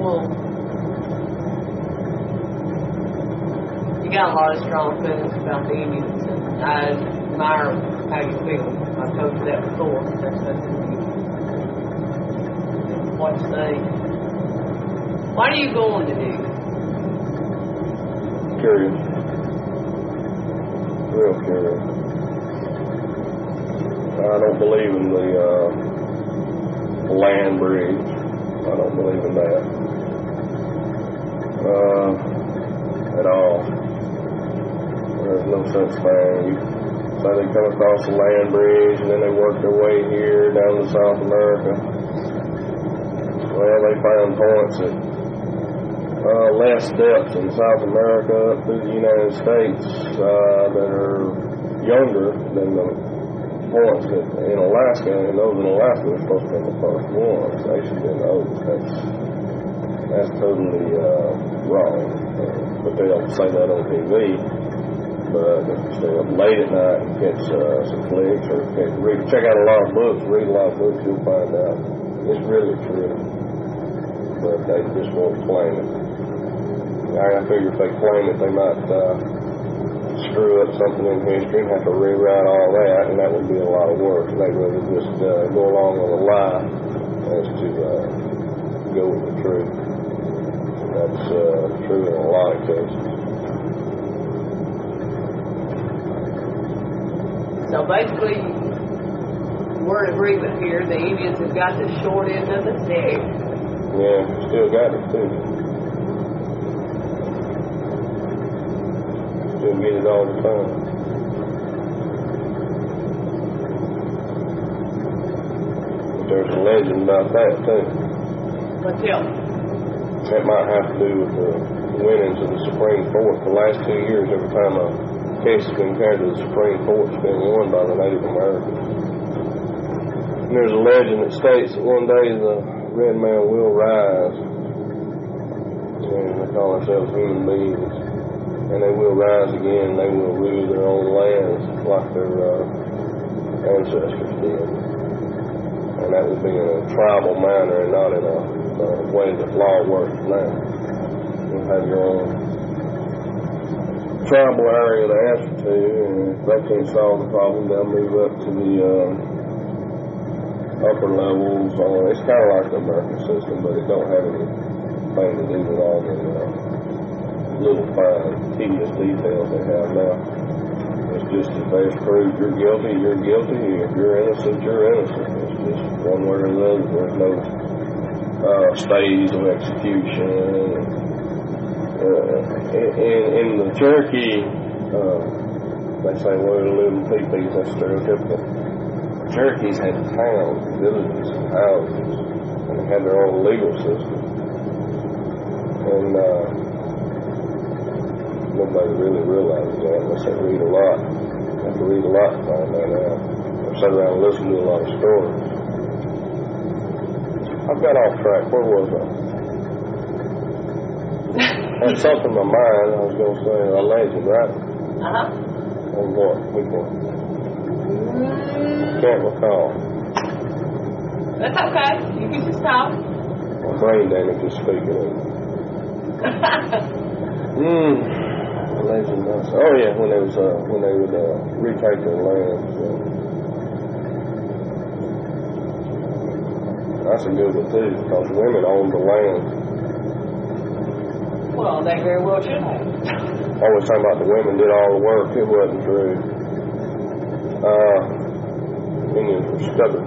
Well, you got a lot of strong feelings about the Indians, and I admire how you feel. I've told you that before. That's what you say. What are you going to do? Curious. Real curious. I don't believe in the land bridge. I don't believe in that at all. There's no such thing. So they come across the land bridge and then they work their way here down to South America. Well, they find points at less depths in South America up through the United States that are younger than the points in Alaska, and those in Alaska are supposed to be the first ones. They should be those. That's totally wrong. But they don't say that on TV. But if you stay up late at night and catch some flicks or check out a lot of books, read a lot of books, you'll find out it's really true. But they just won't claim it. I figure if they claim it, they might screw up something in history and have to rewrite all that, and that would be a lot of work. They'd rather just go along with a lie as to go with the truth. That's true in a lot of cases. So basically, we're in agreement here. The Indians have got the short end of the stick. Yeah, still got it too. Still get it all the time. But there's a legend about that too. But tell me. That might have to do with the winnings of the Supreme Court. The last 2 years, every time a case has been carried to the Supreme Court, it's been won by the Native Americans. And there's a legend that states that one day the red man will rise, and they call themselves human beings, and they will rise again, and they will rule their own lands like their ancestors did. And that would be in a tribal manner and not in a way that law works now. You'll have your own tribal area to answer to, and if they can't solve the problem, they'll move up to the upper levels. It's kind of like the American system, but it don't have anything to do with all the little fine, tedious details they have now. It's just if they've proved you're guilty, you're guilty. If you're innocent, you're innocent. It's just one way or the other. There's no stays of execution. In the Cherokee, they say, well, they're living teepees. That's stereotypical. Cherokees had towns, villages, and houses, and they had their own legal system. And nobody really realizes that unless they read a lot. You have to read a lot to find that out. Or sit around and listen to a lot of stories. I've got off track. Where was I? I had something in my mind. I was going to say a legend, right? Uh-huh. On what? Which one? Can't recall. That's okay. You can just talk. My brain damage is speaking of it. Legend. Oh yeah, when they would retake their land. So. That's a good one too, because women owned the land. Well, they very well should have. Always talking about the women did all the work. It wasn't true. Indians were stubborn,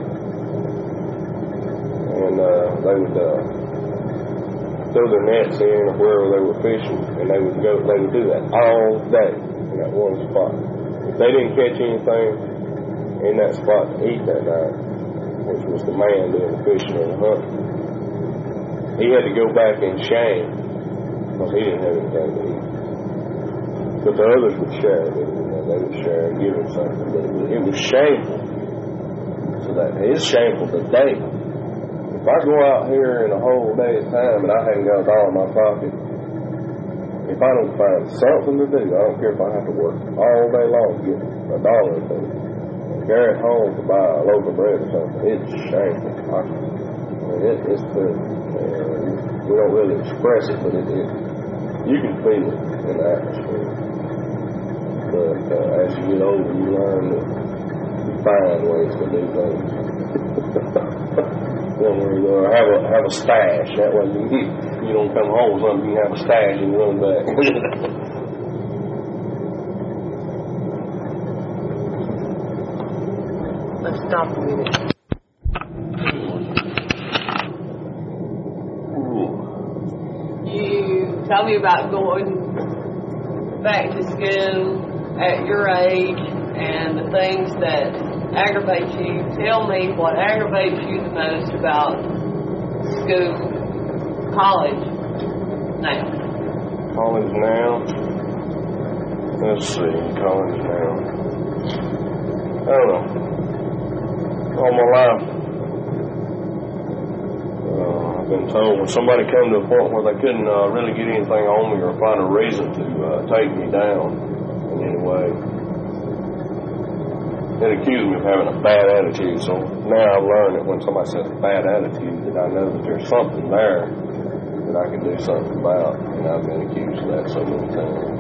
and they would throw their nets in or wherever they were fishing, and they would do that all day in that one spot. If they didn't catch anything in that spot to eat that night, which was the man doing the fishing or the hunting, he had to go back in shame because he didn't have anything to eat. But the others would share it. They would share and give him something. But it was shameful. So that it's shameful today. If I go out here in a whole day's time and I haven't got a dollar in my pocket, if I don't find something to do, I don't care if I have to work all day long to get a dollar or two, and carry it home to buy a loaf of bread or something, it's shameful. It's good. We don't really express it, but you can feel it in the atmosphere. But as you get older, you learn that you find ways to do things. Have a stash. That way you don't come home with something, you can have a stash and run back. Let's stop a minute. You tell me about going back to school at your age and the things that aggravate you. Tell me what aggravates you the most about school, college now. College now? Let's see, college now. I don't know. All my life, I've been told when somebody come to a point where they couldn't really get anything on me or find a reason to take me down in any way, they accuse me of having a bad attitude. So now I've learned that when somebody says a bad attitude, that I know that there's something there that I can do something about. And I've been accused of that so many times.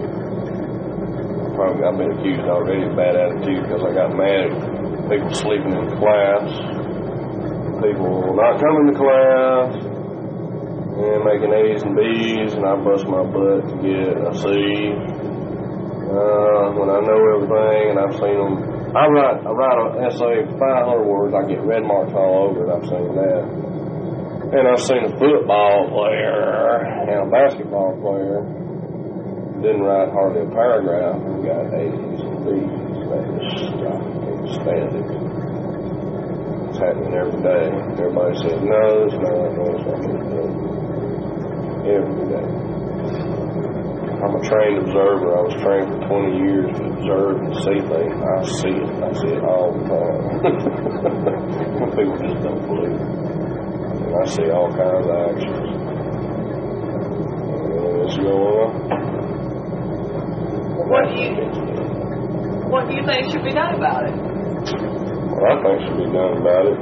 I've been accused already of bad attitude because I got mad at people sleeping in class, people not coming to class, and making A's and B's, and I bust my butt to get a C. When I know everything, and I've seen them. I write an essay, 500 words, I get red marks all over it. I've seen that. And I've seen a football player and a basketball player didn't write hardly a paragraph and got A's and B's. That just, I can't stand it. It's happening every day. Everybody says, no, it's not every day. I'm a trained observer. I was trained for 20 years to observe and see things. I see it. I see it all the time. People just don't believe it. And I see all kinds of actions. What's going on? What do you think should be done about it? What I think should be done about it,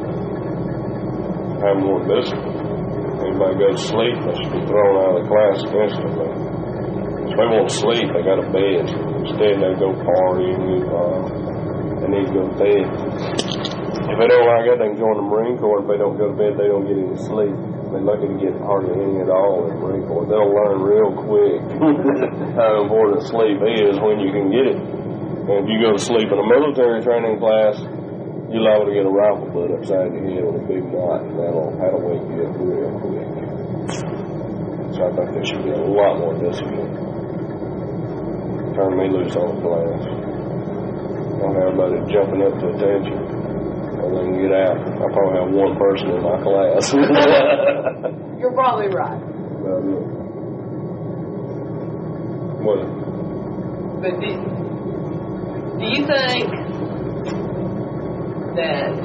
have more discipline. Anybody goes to sleep, they should be thrown out of the class instantly. If they won't sleep, they got a bed. Instead, they go party and move on. They need to go to bed. If they don't like it, they can join the Marine Corps. If they don't go to bed, they don't get any sleep. They're lucky to get hardly any at all in the Marine Corps. They'll learn real quick how important sleep is when you can get it. And if you go to sleep in a military training class, you're liable to get a rifle butt upside your head with a big knot, and that'll wake you up real quick. So I think there should be a lot more discipline. Turn me loose on the class. Don't have everybody jumping up to attention. Or they can get out. I probably have one person in my class. You're probably right. What? But do you think that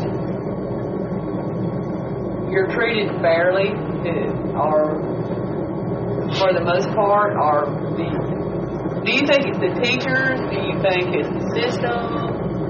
you're treated fairly, or for the most part, or do you think it's the teachers? Do you think it's the system?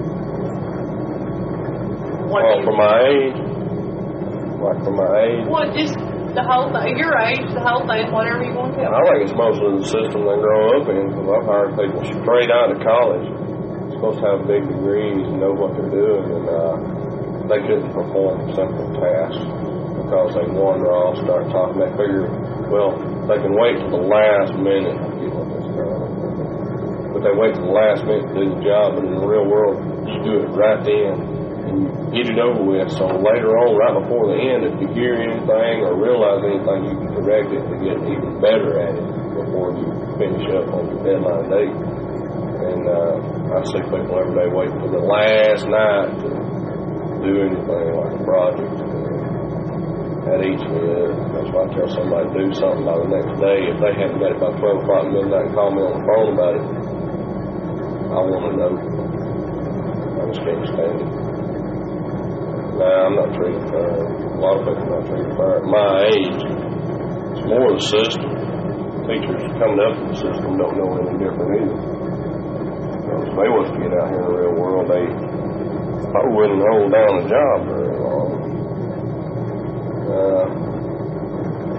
For my age? Like for my age? Well, just the whole thing, your age, the whole thing, whatever you want to tell. I think it's mostly the system they grow up in, because I've hired people straight out of college. They're supposed to have big degrees and know what they're doing, and they couldn't perform simple tasks because they wander off, start talking. They figure, well, they can wait till the last minute to get what they're done. But they wait till the last minute to do the job, but in the real world, you do it right then. And get it over with, so later on, right before the end, if you hear anything or realize anything, you can correct it to get even better at it before you finish up on your deadline date. And I see people every day waiting for the last night to do anything like a project. That eats me up. That's why I tell somebody to do something by the next day. If they haven't got it by 12 o'clock midnight and call me on the phone about it, I want to know. I just can't stand it. Nah, I'm not treated fair. A lot of people are not treated fair. At my age, it's more the system. Teachers coming up in the system don't know any different either. If they was to get out here in the real world, they probably wouldn't hold down a job very long.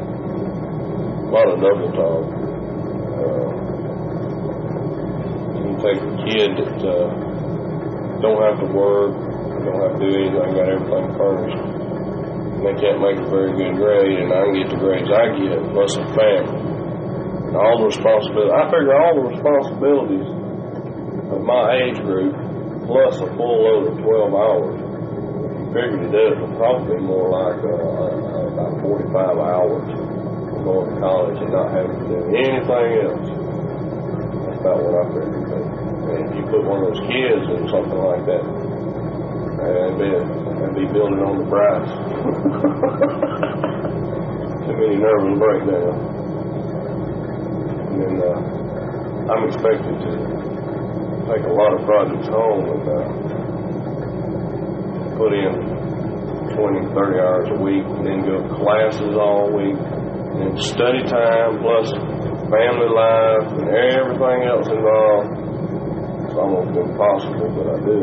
a lot of double talk. You take a kid that don't have to work, don't have to do anything, got everything furnished, and they can't make a very good grade, and I can get the grades I get, plus a family. And all the responsibilities, I figure all the responsibilities of my age group, plus a full load of 12 hours, figured it out, would probably be more like about 45 hours of going to college and not having to do anything else. That's about what I figured. And if you put one of those kids in something like that, they'd be building on the price. Too many nervous breakdowns. And then I'm expected to take a lot of projects home and put in 20, 30 hours a week, and then go to classes all week, and then study time, plus family life, and everything else involved. It's almost impossible, but I do.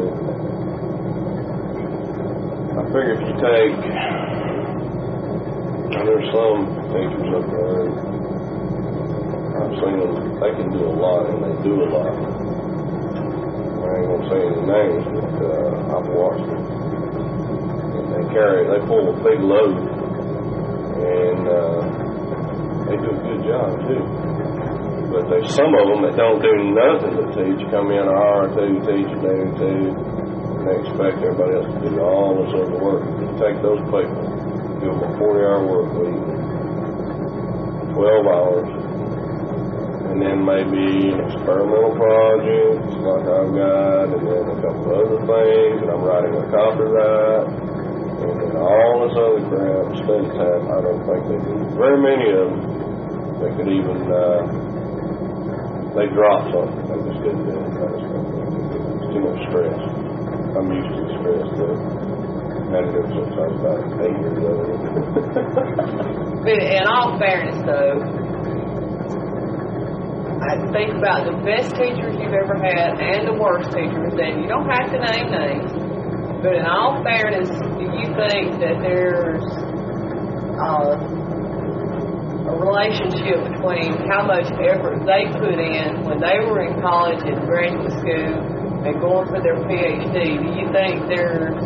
I figure if you take, and there's some teachers up there, I've seen them, they can do a lot, and they do a lot. I ain't gonna say any names, but I've watched them. They pull a big load, and they do a good job too. But there's some of them that don't do nothing but teach, come in an hour or two, teach a day or two, and they expect everybody else to do all this other work. You take those people, give them a 40-hour work week, 12 hours, and then maybe an experimental project like I've got, and then a couple of other things, and I'm writing a copyright. And then all this other crap, study time, I don't think they do very many of them. They could even, they drop something. They just didn't do it. It's too much stress. I'm used to the stress, though. I had it ever since I was about 8 years old. But in all fairness, though, I think about the best teachers you've ever had and the worst teachers, and you don't have to name names. But in all fairness, do you think that there's a relationship between how much effort they put in when they were in college and graduate school and going for their PhD? Do you think there's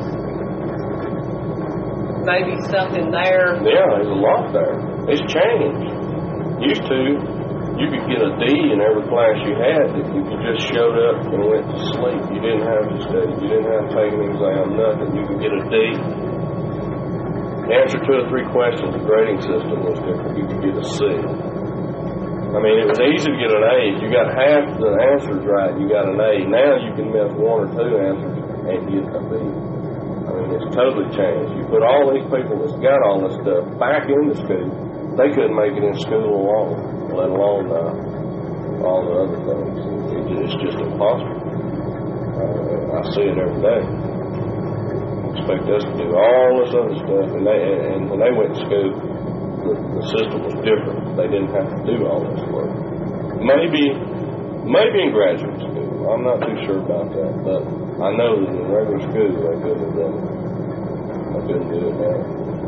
maybe something there? Yeah, there's a lot there. It's changed. Used to, you could get a D in every class you had if you just showed up and went to sleep. You didn't have to study. You didn't have to take an exam, nothing. You could get a D. Answer 2 or 3 questions, the grading system was different. You could get a C. I mean, it was easy to get an A. If you got half the answers right, you got an A. Now you can miss 1 or 2 answers and get a B. I mean, it's totally changed. You put all these people that's got all this stuff back into school, they couldn't make it in school alone, let alone all the other things. It's just impossible. I see it every day. Expect us to do all this other stuff, and when they went to school, the system was different. They didn't have to do all this work. Maybe in graduate school. I'm not too sure about that, but I know that in regular school they couldn't have done it. They couldn't do it now.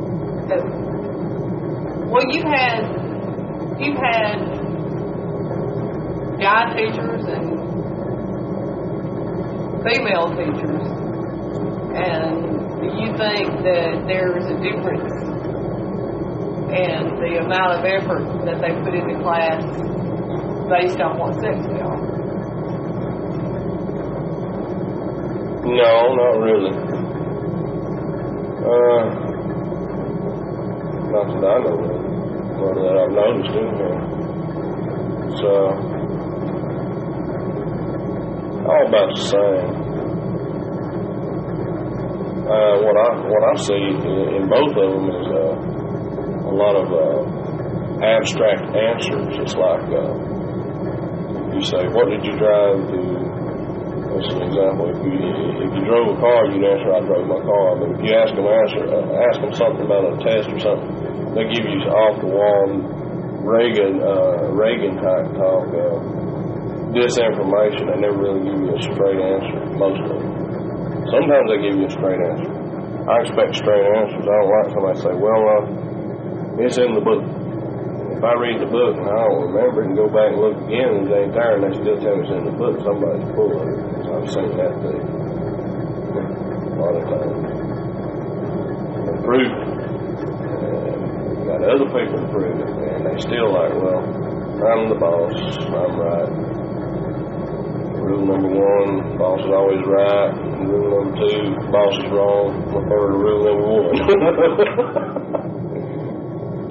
Well, you've had guy teachers and female teachers, and do you think that there's a difference in the amount of effort that they put into class based on what sex they are? No, not really. Not that I know of, or that I've noticed in here. It's all about the same. What I see in both of them is a lot of abstract answers. It's like you say, "What did you drive to?" That's an example. If you drove a car, you'd answer, "I drove my car." But if you ask them something about a test or something, they give you off the wall Reagan type talk, disinformation. They never really give you a straight answer. Most of them. Sometimes they give you a straight answer. I expect straight answers. I don't like somebody to say, "Well, it's in the book." If if I read the book and I don't remember it and go back and look again and it ain't there and they still tell me it's in the book, somebody's full of it. I've seen that too. A lot of times. And prove it. And got other people to prove it. And they still like, well, I'm the boss. I'm right. Rule number 1, boss is always right. Rule number 2, boss is wrong. Refer to rule number 1.